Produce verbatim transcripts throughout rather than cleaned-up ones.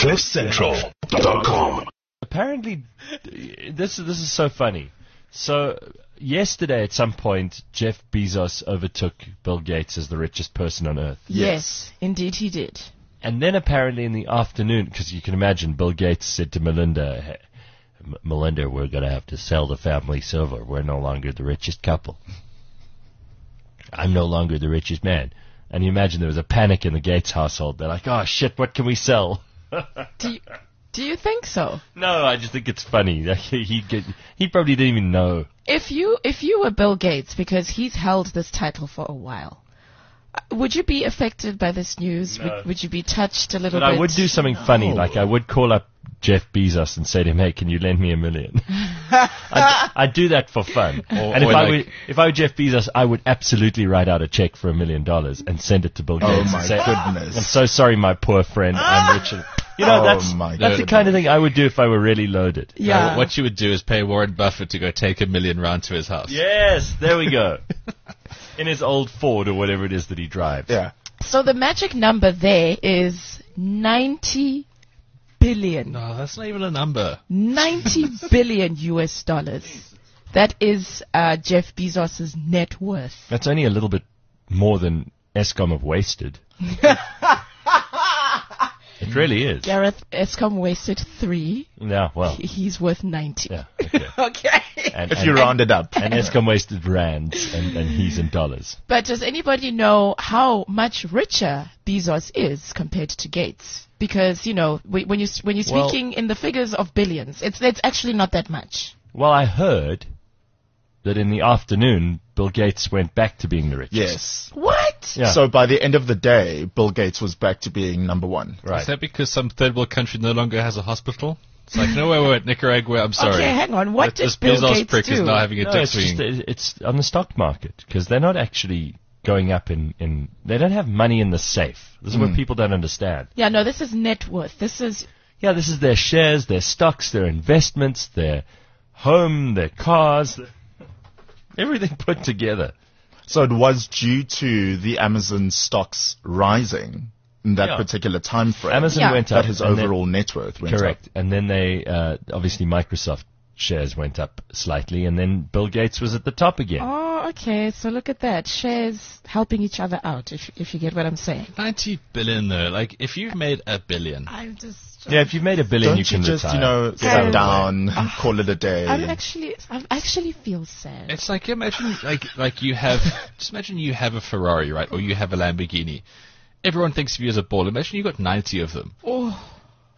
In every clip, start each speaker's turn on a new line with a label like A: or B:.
A: cliff central dot com.
B: Apparently, this this is so funny. So yesterday, at some point, Jeff Bezos overtook Bill Gates as the richest person on earth.
C: Yes, indeed he did.
B: And then apparently in the afternoon, because you can imagine, Bill Gates said to Melinda, hey, M- Melinda, we're going to have to sell the family silver. We're no longer the richest couple. I'm no longer the richest man. And you imagine there was a panic in the Gates household. They're like, oh, shit, what can we sell?
C: Do you, do you think so?
B: No, I just think it's funny. he get, he probably didn't even know.
C: If you if you were Bill Gates, because he's held this title for a while, would you be affected by this news?
B: No.
C: Would, would you be touched a little
B: But
C: bit?
B: I would do something no. funny. Like I would call up Jeff Bezos and say to him, hey, can you lend me a million? I'd, I'd do that for fun. Or, and if I, like were, if I were Jeff Bezos, I would absolutely write out a check for a million dollars and send it to Bill Gates.
D: Oh,
B: and
D: my
B: say,
D: goodness.
B: I'm so sorry, my poor friend. I'm rich. And, you know,
D: oh
B: that's,
D: my
B: that's the kind of thing I would do if I were really loaded.
C: Yeah.
E: Uh, what you would do is pay Warren Buffett to go take a million round to his house.
B: Yes, there we go. In his old Ford or whatever it is that he drives.
D: Yeah.
C: So the magic number there is ninety billion.
E: No, that's not even a number.
C: ninety billion U S dollars. That is uh, Jeff Bezos' net worth.
B: That's only a little bit more than Eskom have wasted. It really is.
C: Gareth, Eskom wasted three.
B: Yeah, well.
C: He, he's worth ninety.
B: Yeah, okay.
C: Okay.
B: And,
D: if
B: and,
D: you round it up.
B: And Eskom wasted rands, and, and he's in dollars.
C: But does anybody know how much richer Bezos is compared to Gates? Because, you know, when, you, when you're speaking
B: well,
C: in the figures of billions, it's, it's actually not that much.
B: Well, I heard that in the afternoon, Bill Gates went back to being the richest.
D: Yes.
C: What?
B: Yeah.
D: So by the end of the day, Bill Gates was back to being number one.
B: Right.
E: Is that because some third world country no longer has a hospital? It's like, no, wait, wait, wait, Nicaragua, I'm sorry.
C: Okay, hang on. What
E: But
C: did
E: this
C: Bill
E: Bezos
C: Gates
E: prick
C: do?
E: is now having a
B: No,
E: dick
B: it's, just,
E: swing.
B: it's on the stock market, because they're not actually going up in, in... They don't have money in the safe. This is
D: Mm.
B: what people don't understand.
C: Yeah, no, this is net worth. This is...
B: Yeah, this is their shares, their stocks, their investments, their home, their cars, their everything put together.
D: So it was due to the Amazon stocks rising in that
B: Yeah.
D: particular time frame.
B: Amazon
C: Yeah.
B: went up.
D: that his
B: and then-
D: overall net worth went
B: Correct.
D: up.
B: And then they, uh, obviously Microsoft shares went up slightly, and then Bill Gates was at the top again.
C: Oh, okay. So look at that. Shares helping each other out, if if you get what I'm saying.
E: ninety billion though, like, if you've made a billion,
C: I'm just...
B: Yeah, if you've made a billion,
D: Don't
B: you can
D: just,
B: retire.
D: you know,
C: Get
D: sit
C: away.
D: down, call it a day.
C: I'm actually... I actually feel sad.
E: it's like, imagine, like, like you have, just imagine you have a Ferrari, right, or you have a Lamborghini. Everyone thinks of you as a baller. Imagine you got ninety of them.
C: Oh,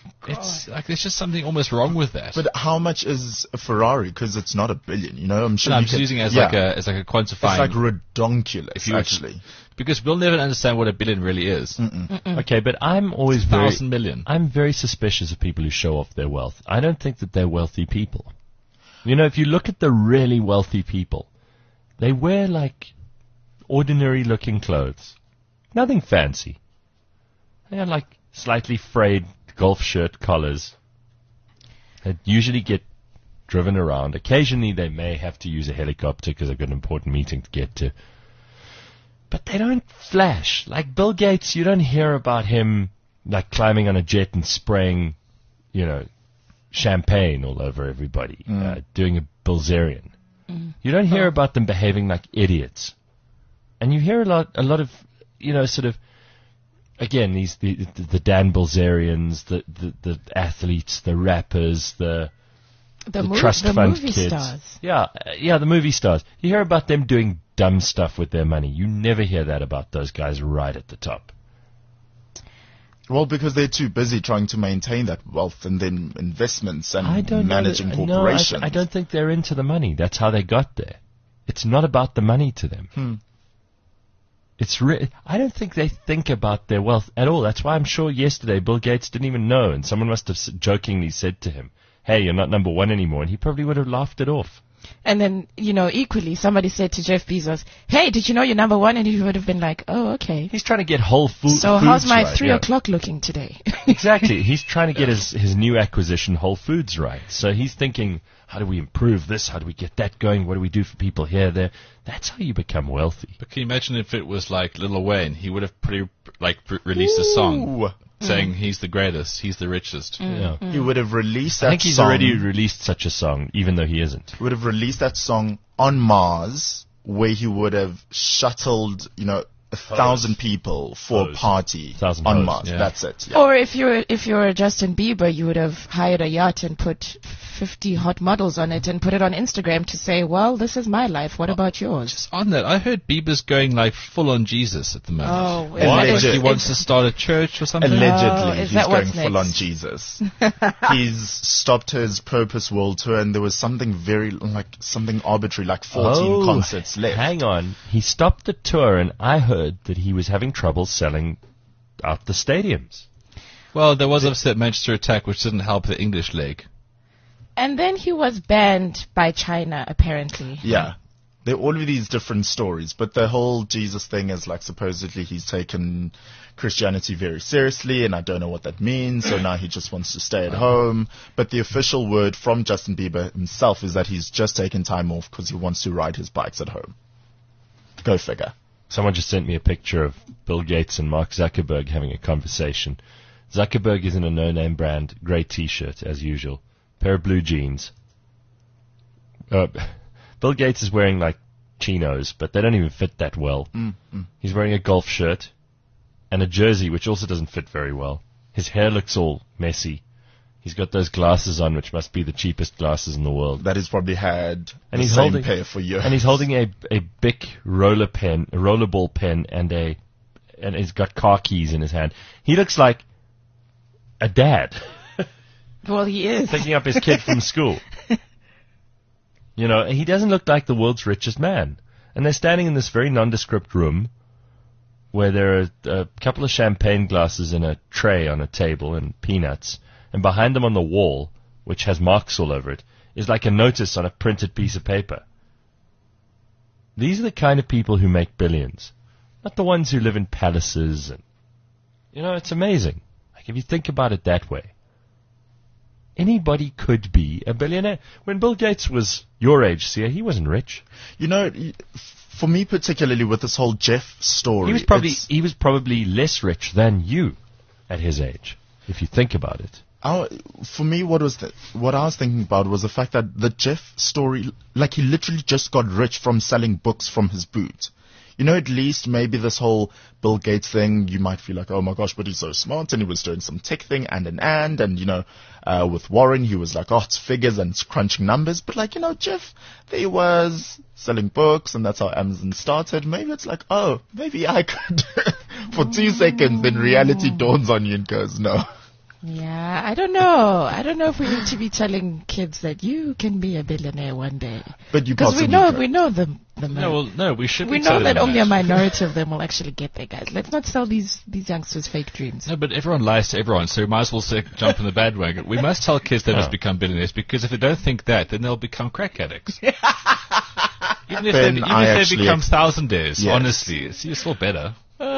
E: It's like, there's just something almost wrong with that.
D: But how much is a Ferrari? Because it's not a billion, you know? I'm sure
E: No, I'm
D: you
E: just
D: can-
E: using it as
D: yeah.
E: like a, as like a quantifying.
D: It's like redonkulous,
E: If you were to-
D: actually.
E: because we'll never understand what a billion really is.
B: Okay, but I'm always very...
E: Thousand million.
B: I'm very suspicious of people who show off their wealth. I don't think that they're wealthy people. You know, if you look at the really wealthy people, they wear, like, ordinary-looking clothes. Nothing fancy. They have, like, slightly frayed golf shirt collars. They usually get driven around. Occasionally they may have to use a helicopter because they've got an important meeting to get to. But they don't flash. Like Bill Gates, you don't hear about him like climbing on a jet and spraying, you know, champagne all over everybody, uh, doing a Bilzerian.
C: Mm.
B: You don't hear about them behaving like idiots. And you hear a lot, a lot of, you know, sort of, again, these the the, the Dan Bilzerians, the, the the athletes, the rappers, the
C: the,
B: the
C: mov-
B: trust
C: the
B: fund
C: movie
B: kids.
C: stars.
B: Yeah, uh, yeah, the movie stars. You hear about them doing dumb stuff with their money. You never hear that about those guys right at the top.
D: Well, because they're too busy trying to maintain that wealth and then investments and
B: I don't
D: managing
B: know that,
D: corporations.
B: No, I, I don't think they're into the money. That's how they got there. It's not about the money to them.
D: Hmm.
B: It's re- I don't think they think about their wealth at all. That's why I'm sure yesterday Bill Gates didn't even know, and someone must have s- jokingly said to him, "Hey, you're not number one anymore," and he probably would have laughed it off.
C: And then, you know, equally, somebody said to Jeff Bezos, hey, did you know you're number one? And he would have been like, oh, okay.
B: He's trying to get Whole Food,
C: So
B: Foods
C: how's my
B: right,
C: three
B: yeah.
C: o'clock looking today?
B: Exactly. He's trying to get his, his new acquisition, Whole Foods, right. So he's thinking, how do we improve this? How do we get that going? What do we do for people here, there? That's how you become wealthy.
E: But can you imagine if it was like Lil Wayne? He would have pretty like pr- released a song.
D: Ooh.
E: saying he's the greatest, he's the richest.
B: Yeah.
D: He would have released that
B: I think he's
D: song.
B: already released such a song, even though he isn't.
D: He would have released that song on Mars, where he would have shuttled, you know, a thousand people for
B: Hose.
D: a party
B: Thousand
D: on
B: hose,
D: Mars.
E: yeah.
D: That's it. Yeah.
C: Or if you're if you're Justin Bieber, you would have hired a yacht and put fifty hot models on it and put it on Instagram to say, "Well, this is my life. What about yours?"
E: Just on that, I heard Bieber's going like full on Jesus at the moment.
C: Oh,
D: is that-
E: Like he
D: is-
E: wants to start a church or something.
D: Allegedly,
C: Oh, is
D: he's
C: that
D: going
C: what's
D: full on
C: next?
D: Jesus. He's stopped his Purpose World Tour, and there was something very, like, something arbitrary, like fourteen
B: Oh,
D: concerts left.
B: Hang on. He stopped the tour, and I heard that he was having trouble selling out the stadiums.
E: Well, there was obviously that Manchester attack, which didn't help the English leg.
C: And then he was banned by China, apparently.
D: Yeah. There are all of these different stories, but the whole Jesus thing is like supposedly he's taken Christianity very seriously, and I don't know what that means, so now he just wants to stay at home. But the official word from Justin Bieber himself is that he's just taken time off because he wants to ride his bikes at home. Go figure.
B: Someone just sent me a picture of Bill Gates and Mark Zuckerberg having a conversation. Zuckerberg is in a no-name brand, grey T-shirt, as usual. Pair of blue jeans. Uh, Bill Gates is wearing, like, chinos, but they don't even fit that well.
D: Mm, mm.
B: He's wearing a golf shirt and a jersey, which also doesn't fit very well. His hair looks all messy. He's got those glasses on, which must be the cheapest glasses in the world.
D: That he's probably had
B: And
D: the
B: he's
D: same
B: holding-
D: pair for years.
B: And he's holding a a Bic roller pen, a rollerball pen, and a and he's got car keys in his hand. He looks like a dad
C: Well, he is.
B: picking up his kid from school. You know, he doesn't look like the world's richest man. And they're standing in this very nondescript room where there are a couple of champagne glasses in a tray on a table and peanuts. And behind them on the wall, which has marks all over it, is like a notice on a printed piece of paper. These are the kind of people who make billions. Not the ones who live in palaces. And, you know, it's amazing. Like, if you think about it that way. Anybody could be a billionaire. When Bill Gates was your age, Sia, he wasn't rich.
D: You know, y- for me particularly with this whole Jeff story,
B: He was probably
D: it's-
B: he was probably less rich than you at his age, if you think about it.
D: Our, for me, what was the, what I was thinking about was the fact that the Jeff story, like he literally just got rich from selling books from his boot. You know, at least maybe this whole Bill Gates thing, you might feel like, oh my gosh, but he's so smart, and he was doing some tech thing and an and, and you know, uh, with Warren, he was like, oh, it's figures and it's crunching numbers. But like, you know, Jeff, there he was selling books, and that's how Amazon started. Maybe it's like, oh, maybe I could. For two seconds, then reality dawns on you and goes, no.
C: Yeah, I don't know. I don't know if we need to be telling kids that you can be a billionaire one day.
D: But you
C: Because we
D: possibly
C: know
D: could.
C: we know the the
E: No, well, no, we should
C: we
E: be
C: know
E: telling
C: that
E: them
C: only a minority of them will actually get there, guys. Let's not sell these these youngsters fake dreams.
E: No, but everyone lies to everyone, so we might as well say, jump in the bandwagon. We must tell kids they must
B: Oh.
E: become billionaires, because if they don't think that, then they'll become crack addicts. even if they,
D: Ben,
E: even
D: I
E: if they
D: actually
E: become
D: ex-
E: thousandaires,
D: Yes.
E: honestly, it's, it's all better.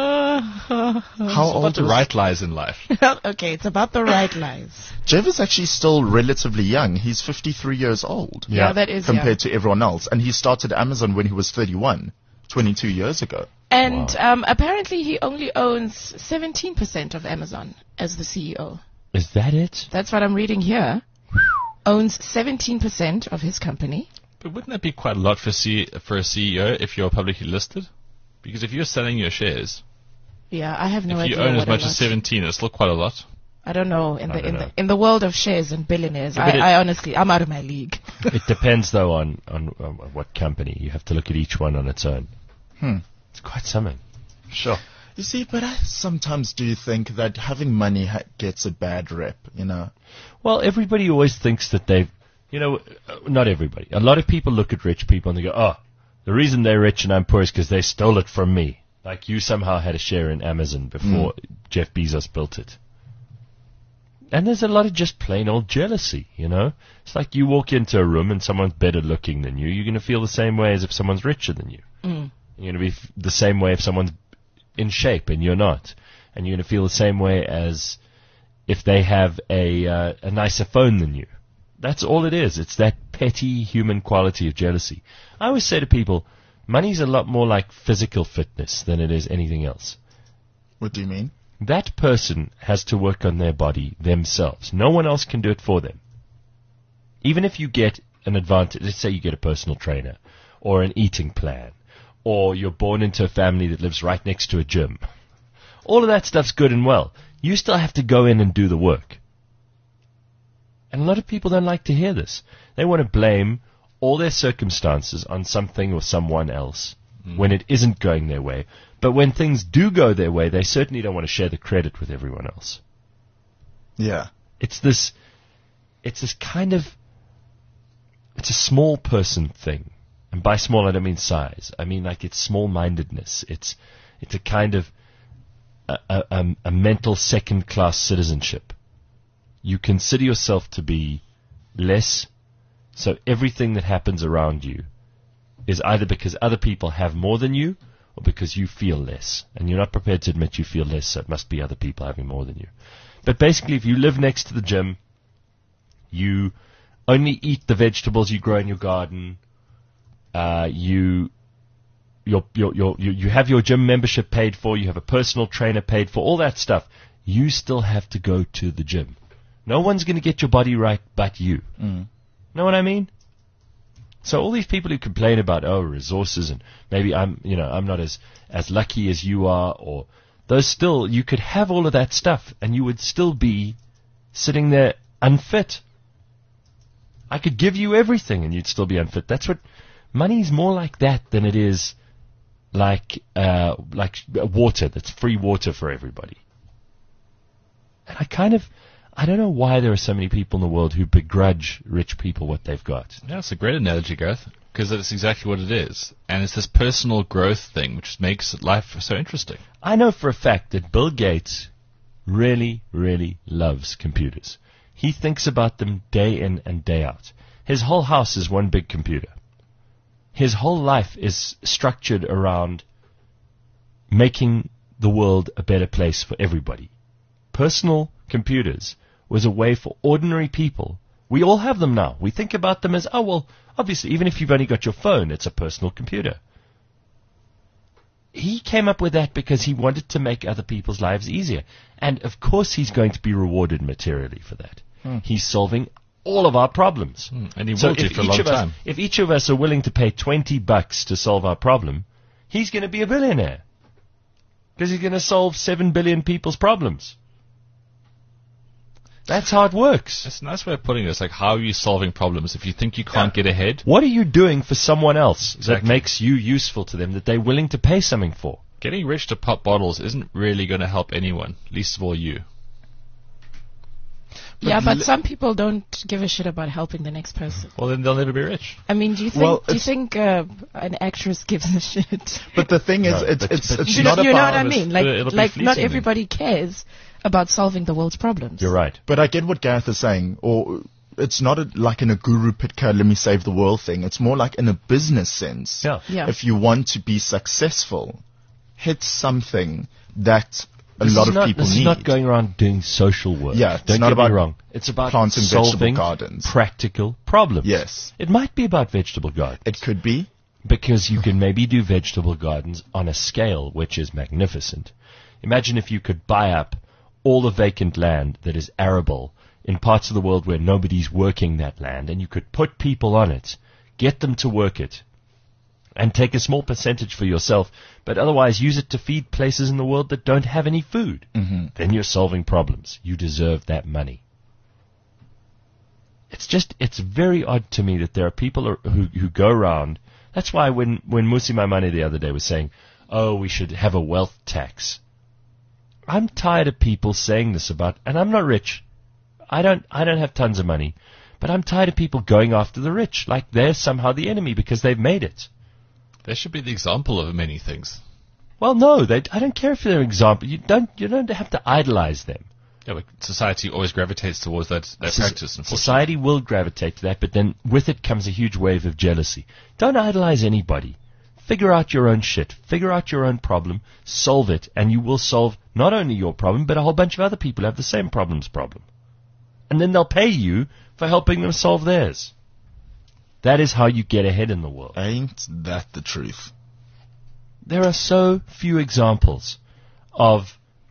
D: How
E: It's
D: old
E: about the
D: was
E: right lies in life.
C: Okay, it's about the right lies.
D: Jeff is actually still relatively young. He's fifty-three years old.
C: Yeah,
B: Yeah.
C: that is
D: Compared
C: young.
D: to everyone else. And he started Amazon when he was thirty-one, twenty-two years ago.
C: And um, apparently he only owns seventeen percent of Amazon as the C E O.
B: Is that it?
C: That's what I'm reading here. Owns seventeen percent of his company.
E: But wouldn't that be quite a lot for C- for a C E O if you're publicly listed? Because if you're selling your shares,
C: Yeah, I have no
E: if
C: idea.
E: you own
C: what
E: as
C: a
E: much
C: lot.
E: as seventeen, it's still quite a lot.
C: I don't know. In
B: I
C: the
B: don't
C: in
B: know.
C: the in the world of shares and billionaires,
B: Yeah,
C: I,
B: but it-
C: I honestly, I'm out of my league.
B: It depends, though, on, on, on what company. You have to look at each one on its own.
D: Hmm.
B: It's quite something. Sure.
D: You see, but I sometimes do think that having money ha- gets a bad rep, you know.
B: Well, everybody always thinks that they've, you know, uh, not everybody. A lot of people look at rich people and they go, oh, the reason they're rich and I'm poor is because they stole it from me. Like you somehow had a share in Amazon before Jeff Bezos built it. And there's a lot of just plain old jealousy, you know. It's like you walk into a room and someone's better looking than you. You're going to feel the same way as if someone's richer than you.
C: Mm.
B: You're going to be f- the same way if someone's in shape and you're not. And you're going to feel the same way as if they have a uh, a nicer phone than you. That's all it is. It's that petty human quality of jealousy. I always say to people, money's a lot more like physical fitness than it is anything else.
D: What do you mean?
B: that person has to work on their body themselves. No one else can do it for them. Even if you get an advantage, let's say you get a personal trainer or an eating plan, or you're born into a family that lives right next to a gym. All of that stuff's good and well. You still have to go in and do the work. And a lot of people don't like to hear this. They want to blame all their circumstances on something or someone else mm. when it isn't going their way. But when things do go their way, they certainly don't want to share the credit with everyone else.
D: Yeah.
B: It's this, it's this kind of, it's a small person thing. And by small, I don't mean size. I mean like it's small-mindedness. It's, it's a kind of a, a, a mental second-class citizenship. You consider yourself to be less, so everything that happens around you is either because other people have more than you or because you feel less. And you're not prepared to admit you feel less, so it must be other people having more than you. But basically, if you live next to the gym, you only eat the vegetables you grow in your garden, uh, you, your, your, your, you, you have your gym membership paid for, you have a personal trainer paid for, all that stuff, you still have to go to the gym. No one's going to get your body right but you.
D: Mm.
B: Know what I mean? So all these people who complain about, oh, resources and maybe I'm, you know, I'm not as, as lucky as you are, or those still, you could have all of that stuff and you would still be sitting there unfit. I could give you everything and you'd still be unfit. That's what, money's more like that than it is like, uh, like water, that's free water for everybody. And I kind of, I don't know why there are so many people in the world who begrudge rich people what they've got.
E: Yeah, it's a great analogy, Gareth, because that's exactly what it is. And it's this personal growth thing which makes life so interesting.
B: I know for a fact that Bill Gates really, really loves computers. He thinks about them day in and day out. His whole house is one big computer. His whole life is structured around making the world a better place for everybody. Personal computers was a way for ordinary people. We all have them now. We think about them as, oh, well, obviously, even if you've only got your phone, it's a personal computer. He came up with that because he wanted to make other people's lives easier. And, of course, he's going to be rewarded materially for that. Hmm. He's solving all of our problems.
E: Hmm. And he
B: so
E: will do for a long time.
B: Us, if each of us are willing to pay twenty bucks to solve our problem, he's going to be a billionaire. Because he's going to solve seven billion people's problems. That's how it works.
E: That's a nice way of putting it. It's like, how are you solving problems? If you think you can't yeah. get ahead.
B: What are you doing for someone else
E: exactly.
B: that makes you useful to them, that they're willing to pay something for?
E: Getting rich to pop bottles isn't really going to help anyone, least of all you.
C: But yeah, but li- some people don't give a shit about helping the next person.
E: Well, then they'll never be rich.
C: I mean, do you think,
D: well,
C: do you think uh, an actress gives a shit?
D: But the thing is,
B: no,
D: it's,
B: but,
D: it's,
B: but
D: it's
C: you
D: not
C: know,
D: about...
C: You know what I mean? Like, like not
E: them.
C: everybody cares about solving the world's problems.
B: You're right.
D: But I get what Gareth is saying, or it's not a, like in a Guru Pitka, let me save the world thing. It's more like in a business sense.
B: Yeah.
C: Yeah.
D: If you want to be successful, hit something that a
B: this
D: lot of
B: not,
D: people
B: this
D: need.
B: Is not going around doing social work.
D: Yeah, it's
B: Don't
D: not
B: get
D: about
B: me wrong. It's about
D: planting
B: solving
D: vegetable gardens.
B: practical problems.
D: Yes.
B: It might be about vegetable gardens.
D: It could be.
B: Because you can maybe do vegetable gardens on a scale which is magnificent. Imagine if you could buy up all the vacant land that is arable in parts of the world where nobody's working that land, and you could put people on it, get them to work it, and take a small percentage for yourself, but otherwise use it to feed places in the world that don't have any food.
D: Mm-hmm.
B: Then you're solving problems. You deserve that money. It's just, it's very odd to me that there are people who, who go around. That's why when, when Musi Maimane the other day was saying, oh, we should have a wealth tax. I'm tired of people saying this about, and I'm not rich. I don't, I don't have tons of money, but I'm tired of people going after the rich like they're somehow the enemy because they've made it.
E: They should be the example of many things.
B: Well, no, they, I don't care if they're an example. You don't, you don't have to idolize them.
E: Yeah, but society always gravitates towards that, that
B: So-
E: practice.
B: Society will gravitate to that, but then with it comes a huge wave of jealousy. Don't idolize anybody. Figure out your own shit. Figure out your own problem. Solve it, and you will solve not only your problem, but a whole bunch of other people who have the same problems problem. And then they'll pay you for helping them solve theirs. That is how you get ahead in the world.
D: Ain't that the truth?
B: There are so few examples of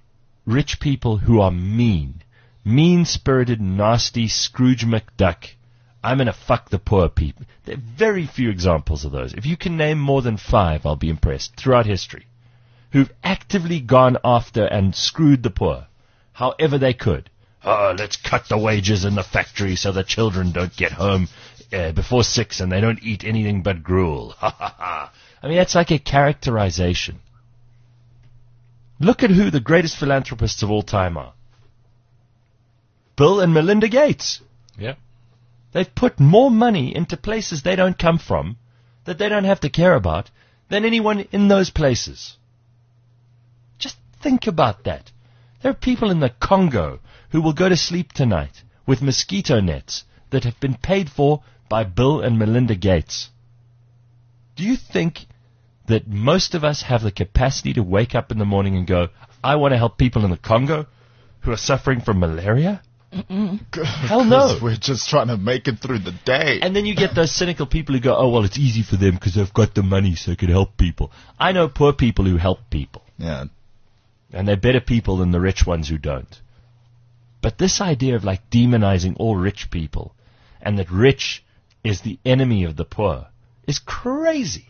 B: rich people who are mean. Mean-spirited, nasty Scrooge McDuck. I'm going to fuck the poor people. There are very few examples of those. If you can name more than five, I'll be impressed, throughout history, who've actively gone after and screwed the poor, however they could. Oh, let's cut the wages in the factory so the children don't get home uh, before six and they don't eat anything but gruel. Ha ha ha. I mean, that's like a characterization. Look at who the greatest philanthropists of all time are. Bill and Melinda Gates.
E: Yeah.
B: They've put more money into places they don't come from, that they don't have to care about, than anyone in those places. Just think about that. There are people in the Congo who will go to sleep tonight with mosquito nets that have been paid for by Bill and Melinda Gates. Do you think that most of us have the capacity to wake up in the morning and go, I want to help people in the Congo who are suffering from malaria?
C: Mm-mm.
B: Hell no.
D: We're just trying to make it through the day.
B: And then you get those cynical people who go, oh, well, it's easy for them because they've got the money so they can help people. I know poor people who help people.
D: Yeah.
B: And they're better people than the rich ones who don't. But this idea of like demonizing all rich people and that rich is the enemy of the poor is crazy.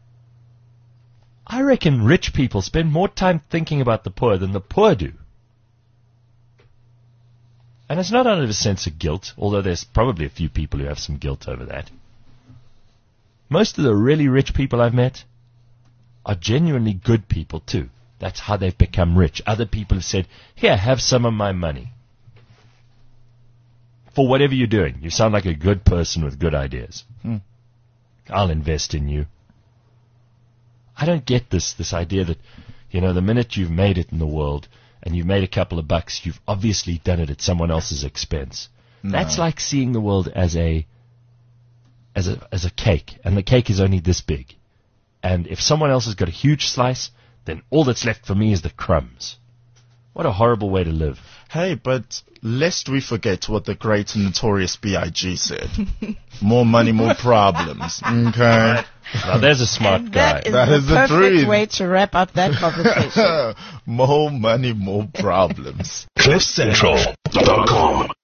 B: I reckon rich people spend more time thinking about the poor than the poor do. And it's not out of a sense of guilt, although there's probably a few people who have some guilt over that. Most of the really rich people I've met are genuinely good people too. That's how they've become rich. Other people have said, here, have some of my money. For whatever you're doing. You sound like a good person with good ideas.
D: Hmm.
B: I'll invest in you. I don't get this, this idea that, you know, the minute you've made it in the world and you've made a couple of bucks, you've obviously done it at someone else's expense.
D: No.
B: That's like seeing the world as a, as a, as a cake, and the cake is only this big. And if someone else has got a huge slice, then all that's left for me is the crumbs. What a horrible way to live.
D: Hey, but lest we forget what the great and notorious B I G said. More money, more problems. Okay.
B: Now there's a smart
C: And
B: guy.
C: that is
D: That
C: the
D: is the
C: perfect
D: truth.
C: way to wrap up that conversation.
D: More money, more problems.
A: cliff central dot com